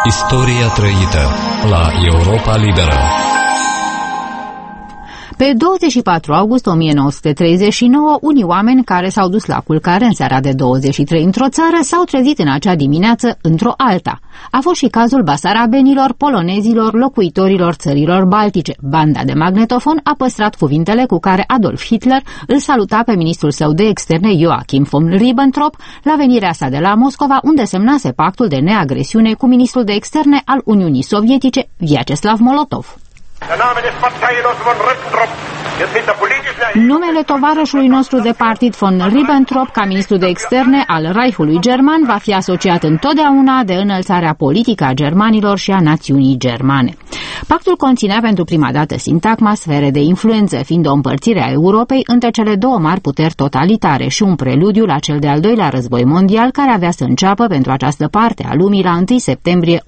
Istoria trăită la Europa Liberă. Pe 24 august 1939, unii oameni care s-au dus la culcare în seara de 23 într-o țară s-au trezit în acea dimineață într-o alta. A fost și cazul basarabenilor, polonezilor, locuitorilor țărilor baltice. Banda de magnetofon a păstrat cuvintele cu care Adolf Hitler îl saluta pe ministrul său de externe Joachim von Ribbentrop la venirea sa de la Moscova, unde semnase pactul de neagresiune cu ministrul de externe al Uniunii Sovietice, Vyacheslav Molotov. Numele tovarășului nostru de partid von Ribbentrop ca ministru de externe al Reichului German va fi asociat întotdeauna de înălțarea politică a germanilor și a națiunii germane. Pactul conținea pentru prima dată sintagma sfere de influență, fiind o împărțire a Europei între cele două mari puteri totalitare și un preludiu la cel de-al doilea război mondial, care avea să înceapă pentru această parte a lumii la 1 septembrie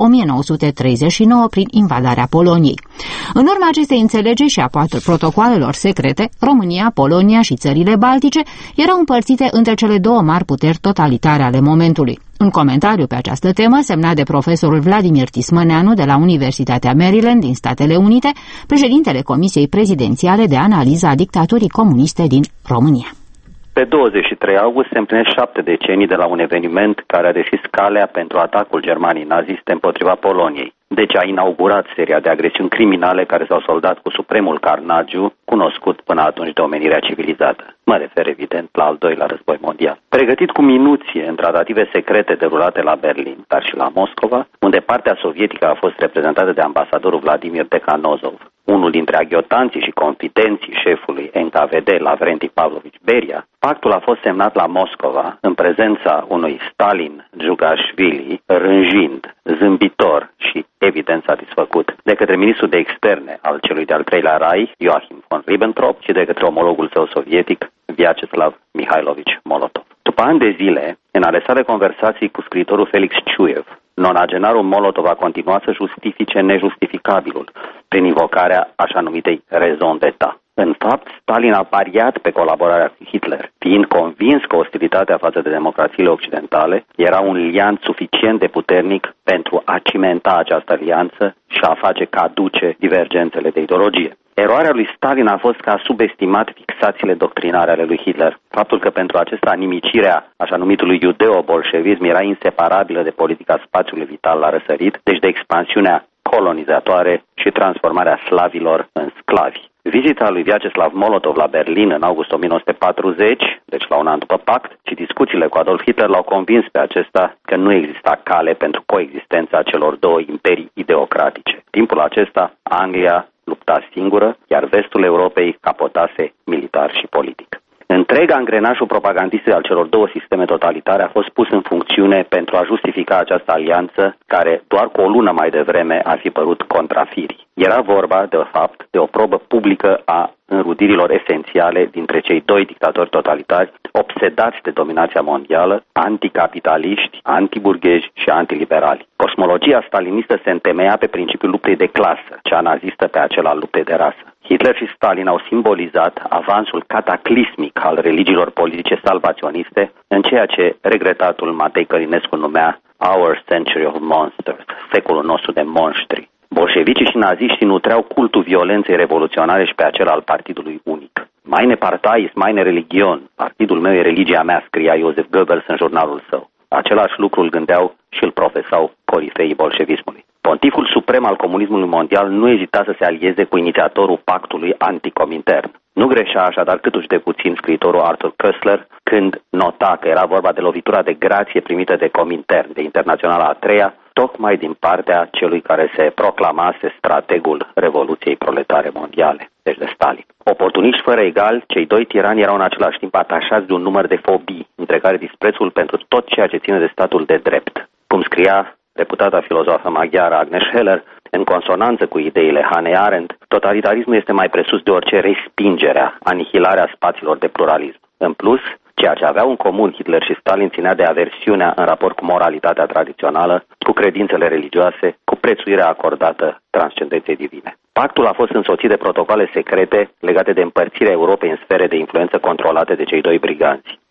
1939 prin invadarea Poloniei. În urma acestei înțelegeri și a protocoalelor secrete, România, Polonia și țările baltice erau împărțite între cele două mari puteri totalitare ale momentului. Un comentariu pe această temă, semnat de profesorul Vladimir Tismăneanu de la Universitatea Maryland din Statele Unite, președintele Comisiei Prezidențiale de Analiză a Dictaturii Comuniste din România. Pe 23 august se împlinesc 7 decenii de la un eveniment care a deschis calea pentru atacul Germaniei naziste împotriva Poloniei. Deci a inaugurat seria de agresiuni criminale care s-au soldat cu supremul carnagiu cunoscut până atunci de omenirea civilizată. Mă refer evident la al doilea război mondial. Pregătit cu minuție în tratative secrete derulate la Berlin, dar și la Moscova, unde partea sovietică a fost reprezentată de ambasadorul Vladimir Dekhanozov, unul dintre aghiotanții și confidenții șefului NKVD, Lavrenti Pavlovich Beria, pactul a fost semnat la Moscova în prezența unui Stalin Djugashvili, rânjind, zâmbitor și evident satisfăcut de către ministrul de externe al celui de-al treilea Reich, Joachim von Ribbentrop, și de către omologul său sovietic, Vyacheslav Mihailovich Molotov. După ani de zile, în ale sale conversații cu scriitorul Felix Ciuev, nonagenarul Molotov a continuat să justifice nejustificabilul prin invocarea așa numitei raison d'état. În fapt, Stalin a pariat pe colaborarea cu Hitler, fiind convins că ostilitatea față de democrațiile occidentale era un liant suficient de puternic pentru a cimenta această alianță și a face caduce divergențele de ideologie. Eroarea lui Stalin a fost că a subestimat fixațiile doctrinare ale lui Hitler. Faptul că pentru acesta nimicirea așa numitului iudeo-bolșevism era inseparabilă de politica spațiului vital la răsărit, deci de expansiunea colonizatoare și transformarea slavilor în sclavi. Vizita lui Vyacheslav Molotov la Berlin în august 1940, deci la un an după pact, și discuțiile cu Adolf Hitler l-au convins pe acesta că nu exista cale pentru coexistența celor două imperii ideocratice. Timpul acesta, Anglia lupta singură, iar vestul Europei capotase militar și politic. Întreg angrenajul propagandist al celor două sisteme totalitare a fost pus în funcțiune pentru a justifica această alianță, care doar cu o lună mai devreme ar fi părut contrafirii. Era vorba, de fapt, de o probă publică a înrudirilor esențiale dintre cei doi dictatori totalitari, obsedați de dominația mondială, anticapitaliști, antiburghezi și antiliberali. Cosmologia stalinistă se întemeia pe principiul luptei de clasă, cea nazistă pe acela al luptei de rasă. Hitler și Stalin au simbolizat avansul cataclismic al religiilor politice salvaționiste în ceea ce regretatul Matei Călinescu numea Our Century of Monsters, secolul nostru de monștri. Bolșevicii și naziștii nutreau cultul violenței revoluționare și pe acela al partidului unic. Meine Partei ist meine Religion, partidul meu e religia mea, scria Joseph Goebbels în jurnalul său. Același lucru îl gândeau și îl profesau corifeii bolșevismului. Pontiful suprem al comunismului mondial nu ezita să se alieze cu inițiatorul pactului anticomintern. Nu greșea așadar câtuși de puțin scriitorul Arthur Koestler când nota că era vorba de lovitura de grație primită de Comintern, de Internaționala a treia, tocmai din partea celui care se proclamase strategul Revoluției Proletare Mondiale, deci de Stalin. Oportuniști fără egal, cei doi tirani erau în același timp atașați de un număr de fobii, între care disprețul pentru tot ceea ce ține de statul de drept. Cum scria reputata filozofă maghiară Agnes Heller, în consonanță cu ideile Hannah Arendt, totalitarismul este mai presus de orice respingerea, anihilarea spațiilor de pluralism. În plus, ceea ce aveau în comun Hitler și Stalin ținea de aversiunea în raport cu moralitatea tradițională, cu credințele religioase, cu prețuirea acordată transcendenței divine. Pactul a fost însoțit de protocoale secrete legate de împărțirea Europei în sfere de influență controlate de cei doi briganți.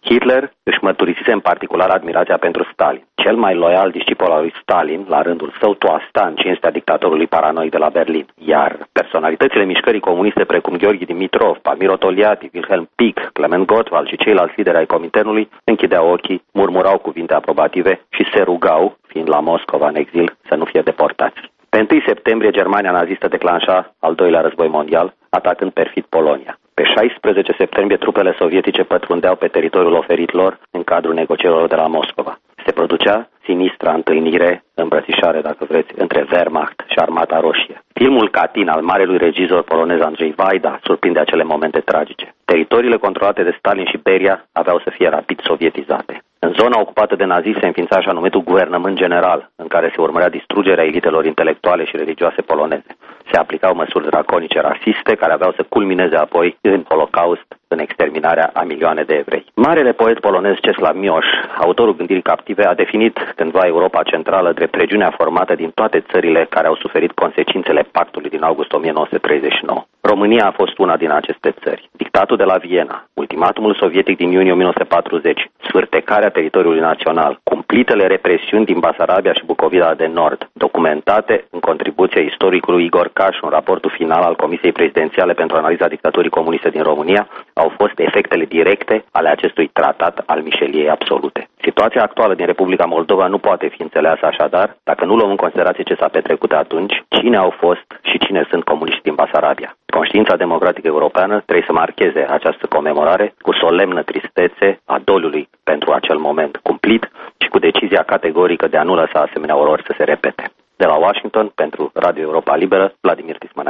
Hitler își mărturisise în particular admirația pentru Stalin. Cel mai loial discipol al lui Stalin, la rândul său, toasta în cinstea dictatorului paranoic de la Berlin. Iar personalitățile mișcării comuniste precum Gheorghe Dimitrov, Palmiro Togliatti, Wilhelm Pieck, Clement Gottwald și ceilalți lideri ai Cominternului închideau ochii, murmurau cuvinte aprobative și se rugau, fiind la Moscova în exil, să nu fie deportați. Pe 1 septembrie, Germania nazistă declanșa al doilea război mondial, atacând perfid Polonia. Pe 16 septembrie, trupele sovietice pătrundeau pe teritoriul oferit lor în cadrul negocierilor de la Moscova. Se producea sinistra întâlnire, îmbrățișare, dacă vreți, între Wehrmacht și Armata Roșie. Filmul Katyn al marelui regizor polonez Andrzej Wajda surprinde acele momente tragice. Teritoriile controlate de Stalin și Beria aveau să fie rapid sovietizate. În zona ocupată de naziști se înființa așa numitul guvernământ general, în care se urmărea distrugerea elitelor intelectuale și religioase poloneze. Se aplicau măsuri draconice rasiste, care aveau să culmineze apoi în Holocaust, în exterminarea a milioane de evrei. Marele poet polonez Czesław Miłosz, autorul Gândirii captive, a definit cândva Europa Centrală drept regiunea formată din toate țările care au suferit consecințele pactului din august 1939. România a fost una din aceste țări. Dictatul de la Viena, ultimatumul sovietic din iunie 1940, sfârtecarea teritoriului național, cumplitele represiuni din Basarabia și Bucovina de Nord, documentate în contribuția istoricului Igor Caș în raportul final al Comisiei Prezidențiale pentru analiza dictaturii comuniste din România, au fost efectele directe ale acestui tratat al mișeliei absolute. Situația actuală din Republica Moldova nu poate fi înțeleasă așadar dacă nu luăm în considerație ce s-a petrecut atunci, cine au fost și cine sunt comuniștii din Basarabia. Conștiința democratică europeană trebuie să marcheze această comemorare cu solemnă tristețe a doliului pentru acel moment cumplit și cu decizia categorică de a nu lăsa asemenea orori să se repete. De la Washington, pentru Radio Europa Liberă, Vladimir Tismăneanu.